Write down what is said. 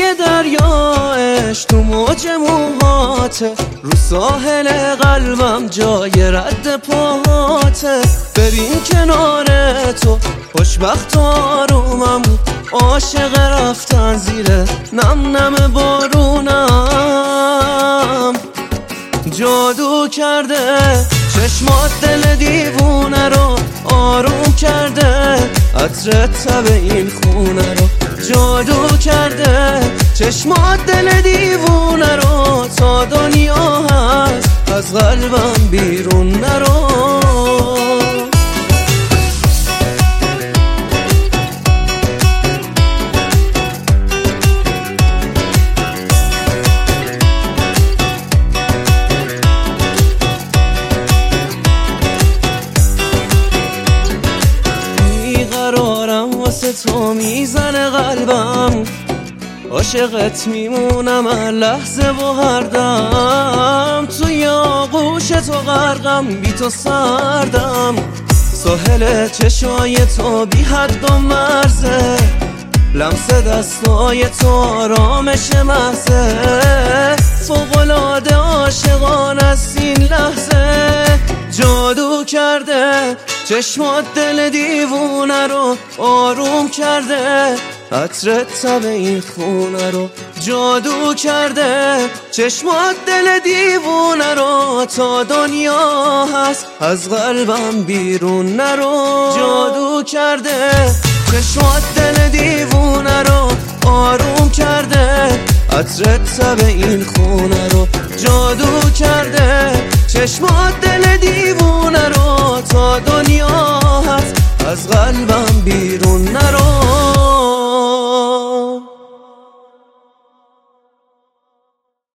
یه دریاش تو موج موهاته، رو ساحل قلبم جای رد پاهاته. بریم کنار تو خوشبخت و آرومم، عاشق رفتن زیر نم نم بارونم. جادو کرده چشمات دل دیوونه رو آروم کرده، عطر تب این خونه رو. جادو کرده چشمات دل دیوونه رو، تا دنیا هست از قلبم بیرون نرو. واسه تو میزنه قلبم، عاشقت میمونم هر لحظه و هر دم. توی آغوش تو غرقم، بی تو سردم. ساحل چشای تو بی حد و مرزه، لمس دستای تو آرامش محضه. فوق‌العاده عاشقان است این لحظه. جادو کرده چشمات دل دیوونه رو آروم کرده، عطر تب این خونه رو. جادو کرده چشمات دل دیوونه رو، تا دنیا هست از قلبم بیرون نرو. جادو کرده چشمات دل دیوونه رو آروم کرده، عطر تب این خونه رو. جادو کرده چشمات دل دیوونه رو، تا دنیا هست از قلبم بیرون نرو.